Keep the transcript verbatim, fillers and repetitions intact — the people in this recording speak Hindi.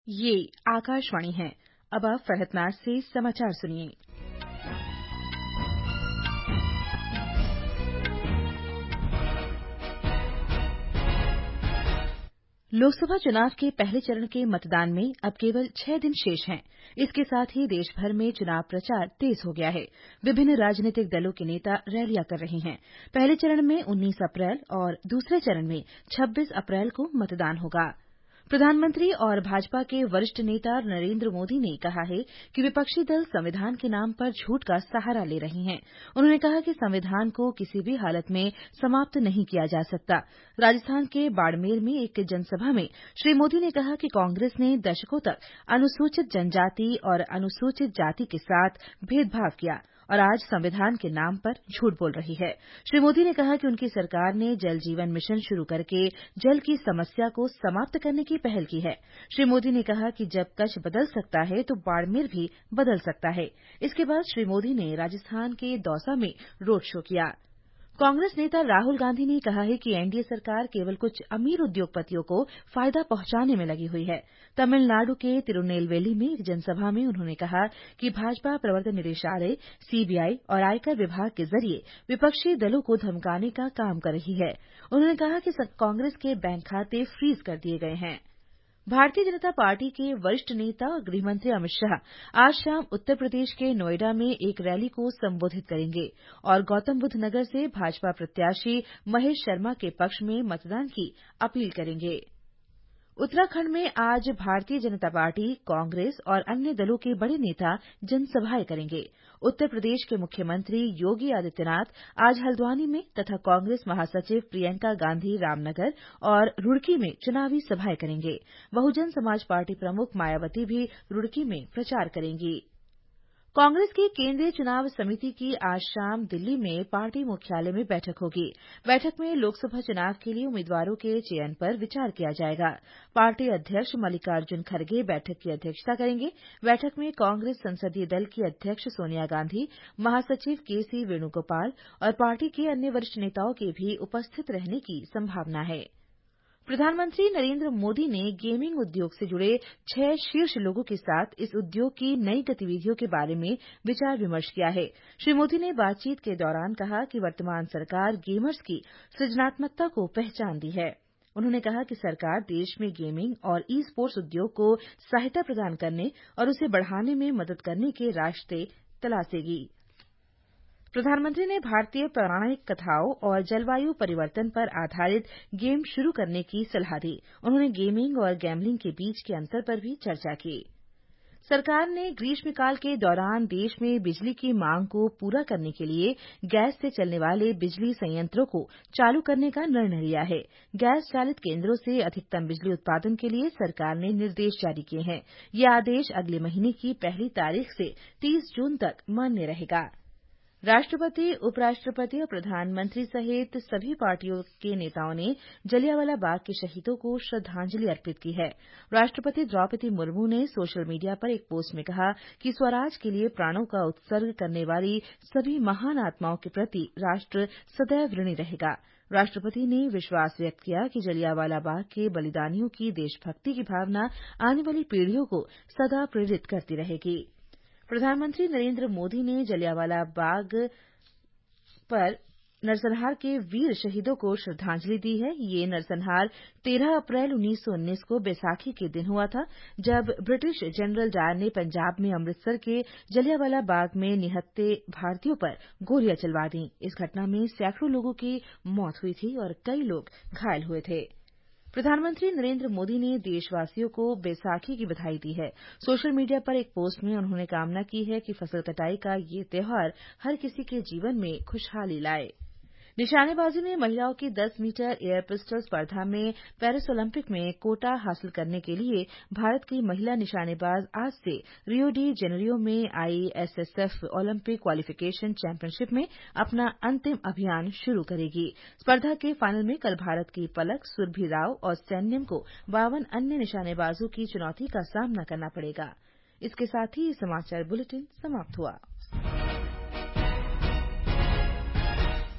ये आकाशवाणी है। अब आप फहतनाज से समाचार सुनिए। लोकसभा चुनाव के पहले चरण के मतदान में अब केवल छह दिन शेष हैं। इसके साथ ही देश भर में चुनाव प्रचार तेज हो गया है। विभिन्न राजनीतिक दलों के नेता रैलियां कर रहे हैं। पहले चरण में उन्नीस अप्रैल और दूसरे चरण में छब्बीस अप्रैल को मतदान होगा। प्रधानमंत्री और भाजपा के वरिष्ठ नेता नरेंद्र मोदी ने कहा है कि विपक्षी दल संविधान के नाम पर झूठ का सहारा ले रहे हैं। उन्होंने कहा कि संविधान को किसी भी हालत में समाप्त नहीं किया जा सकता। राजस्थान के बाड़मेर में एक जनसभा में श्री मोदी ने कहा कि कांग्रेस ने दशकों तक अनुसूचित जनजाति और अनुसूचित जाति के साथ भेदभाव किया और आज संविधान के नाम पर झूठ बोल रही है। श्री मोदी ने कहा कि उनकी सरकार ने जल जीवन मिशन शुरू करके जल की समस्या को समाप्त करने की पहल की है। श्री मोदी ने कहा कि जब कच्छ बदल सकता है तो बाड़मेर भी बदल सकता है। इसके बाद श्री मोदी ने राजस्थान के दौसा में रोड शो किया। कांग्रेस नेता राहुल गांधी ने कहा है कि एनडीए सरकार केवल कुछ अमीर उद्योगपतियों को फायदा पहुंचाने में लगी हुई है। तमिलनाडु के तिरुनेलवेली में एक जनसभा में उन्होंने कहा कि भाजपा प्रवर्तन निदेशालय, सीबीआई और आयकर विभाग के जरिए विपक्षी दलों को धमकाने का काम कर रही है। उन्होंने कहा कि कांग्रेस के बैंक खाते फ्रीज कर दिए गए हैं। भारतीय जनता पार्टी के वरिष्ठ नेता और गृहमंत्री अमित शाह आज शाम उत्तर प्रदेश के नोएडा में एक रैली को संबोधित करेंगे और गौतम बुद्ध नगर से भाजपा प्रत्याशी महेश शर्मा के पक्ष में मतदान की अपील करेंगे। उत्तराखंड में आज भारतीय जनता पार्टी, कांग्रेस और अन्य दलों के बड़े नेता जनसभाएं करेंगे। उत्तर प्रदेश के मुख्यमंत्री योगी आदित्यनाथ आज हल्द्वानी में तथा कांग्रेस महासचिव प्रियंका गांधी रामनगर और रुड़की में चुनावी सभाएं करेंगे। बहुजन समाज पार्टी प्रमुख मायावती भी रुड़की में प्रचार करेंगी। कांग्रेस की केंद्रीय चुनाव समिति की आज शाम दिल्ली में पार्टी मुख्यालय में बैठक होगी। बैठक में लोकसभा चुनाव के लिए उम्मीदवारों के चयन पर विचार किया जाएगा। पार्टी अध्यक्ष मल्लिकार्जुन खड़गे बैठक की अध्यक्षता करेंगे। बैठक में कांग्रेस संसदीय दल की अध्यक्ष सोनिया गांधी, महासचिव के सी वेणुगोपाल और पार्टी के अन्य वरिष्ठ नेताओं के भी उपस्थित रहने की संभावना है। प्रधानमंत्री नरेंद्र मोदी ने गेमिंग उद्योग से जुड़े छह शीर्ष लोगों के साथ इस उद्योग की नई गतिविधियों के बारे में विचार विमर्श किया है। श्री मोदी ने बातचीत के दौरान कहा कि वर्तमान सरकार गेमर्स की सृजनात्मकता को पहचान दी है। उन्होंने कहा कि सरकार देश में गेमिंग और ई स्पोर्ट्स उद्योग को सहायता प्रदान करने और उसे बढ़ाने में मदद करने के रास्ते तलाशेगी। प्रधानमंत्री ने भारतीय पौराणिक कथाओं और जलवायु परिवर्तन पर आधारित गेम शुरू करने की सलाह दी। उन्होंने गेमिंग और गैम्बलिंग के बीच के अंतर पर भी चर्चा की। सरकार ने ग्रीष्मकाल के दौरान देश में बिजली की मांग को पूरा करने के लिए गैस से चलने वाले बिजली संयंत्रों को चालू करने का निर्णय लिया है। गैस चालित केंद्रों से अधिकतम बिजली उत्पादन के लिए सरकार ने निर्देश जारी किए हैं। यह आदेश अगले महीने की पहली तारीख से तीस जून तक मान्य रहेगा। राष्ट्रपति, उपराष्ट्रपति और प्रधानमंत्री सहित सभी पार्टियों के नेताओं ने जलियांवाला बाग के शहीदों को श्रद्धांजलि अर्पित की है। राष्ट्रपति द्रौपदी मुर्मू ने सोशल मीडिया पर एक पोस्ट में कहा कि स्वराज के लिए प्राणों का उत्सर्ग करने वाली सभी महान आत्माओं के प्रति राष्ट्र सदैव ऋणी रहेगा। राष्ट्रपति ने विश्वास व्यक्त किया कि जलियांवाला बाग के बलिदानियों की देशभक्ति की भावना आने वाली पीढ़ियों को सदा प्रेरित करती रहेगी। प्रधानमंत्री नरेंद्र मोदी ने जलियांवाला बाग पर नरसंहार के वीर शहीदों को श्रद्धांजलि दी है। ये नरसंहार तेरह अप्रैल उन्नीस सौ उन्नीस को बैसाखी के दिन हुआ था, जब ब्रिटिश जनरल डायर ने पंजाब में अमृतसर के जलियांवाला बाग में निहत्थे भारतीयों पर गोलियां चलवा दी। इस घटना में सैकड़ों लोगों की मौत हुई थी और कई लोग घायल हुए थे। प्रधानमंत्री नरेंद्र मोदी ने देशवासियों को बैसाखी की बधाई दी है। सोशल मीडिया पर एक पोस्ट में उन्होंने कामना की है कि फसल कटाई का ये त्योहार हर किसी के जीवन में खुशहाली लाए। निशानेबाजी में महिलाओं की दस मीटर एयर पिस्टल स्पर्धा में पेरिस ओलंपिक में कोटा हासिल करने के लिए भारत की महिला निशानेबाज आज से रियो डी जेनेरियो में आईएसएसएफ ओलंपिक क्वालिफिकेशन चैंपियनशिप में अपना अंतिम अभियान शुरू करेगी। स्पर्धा के फाइनल में कल भारत की पलक, सुरभि राव और सैन्यम को बावन अन्य निशानेबाजों की चुनौती का सामना करना पड़ेगा। इसके साथ ही समाचार बुलेटिन समाप्त हुआ।